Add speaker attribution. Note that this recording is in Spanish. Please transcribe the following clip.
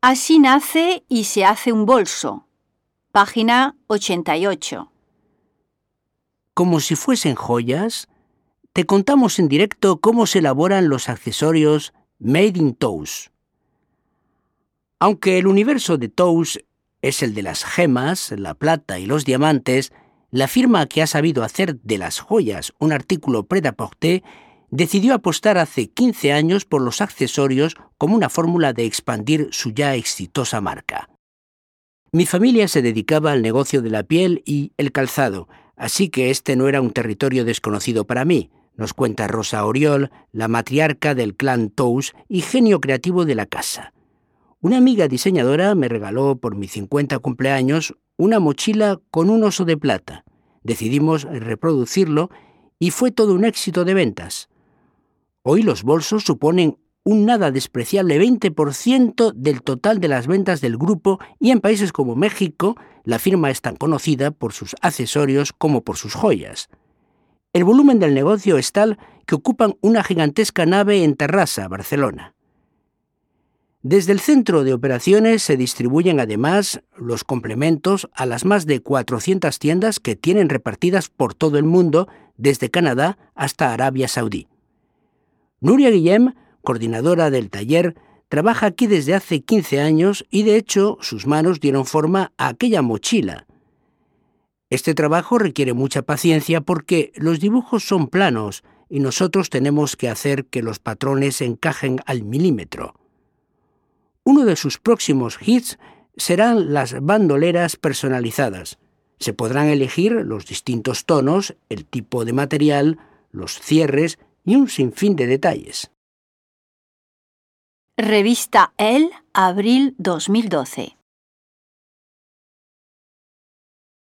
Speaker 1: Así nace y se hace un bolso. Página 88.
Speaker 2: Como si fuesen joyas, te contamos en directo cómo se elaboran los accesorios Made in Tous. Aunque el universo de Tous es el de las gemas, la plata y los diamantes, la firma que ha sabido hacer de las joyas un artículo prêt-à-porter decidió apostar hace 15 años por los accesorios como una fórmula de expandir su ya exitosa marca. Mi familia se dedicaba al negocio de la piel y el calzado, así que este no era un territorio desconocido para mí, nos cuenta Rosa Oriol, la matriarca del clan Tous y genio creativo de la casa. Una amiga diseñadora me regaló por mi 50 cumpleaños una mochila con un oso de plata. Decidimos reproducirlo y fue todo un éxito de ventas. Hoy los bolsos suponen un nada despreciable 20% del total de las ventas del grupo y en países como México la firma es tan conocida por sus accesorios como por sus joyas. El volumen del negocio es tal que ocupan una gigantesca nave en Terrassa, Barcelona. Desde el centro de operaciones se distribuyen además los complementos a las más de 400 tiendas que tienen repartidas por todo el mundo, desde Canadá hasta Arabia Saudí. Núria Guillem, coordinadora del taller, trabaja aquí desde hace 15 años y de hecho sus manos dieron forma a aquella mochila. Este trabajo requiere mucha paciencia porque los dibujos son planos y nosotros tenemos que hacer que los patrones encajen al milímetro. Uno de sus próximos hits serán las bandoleras personalizadas. Se podrán elegir los distintos tonos, el tipo de material, los cierres y un sinfín de detalles.
Speaker 1: Revista Elle, abril 2012.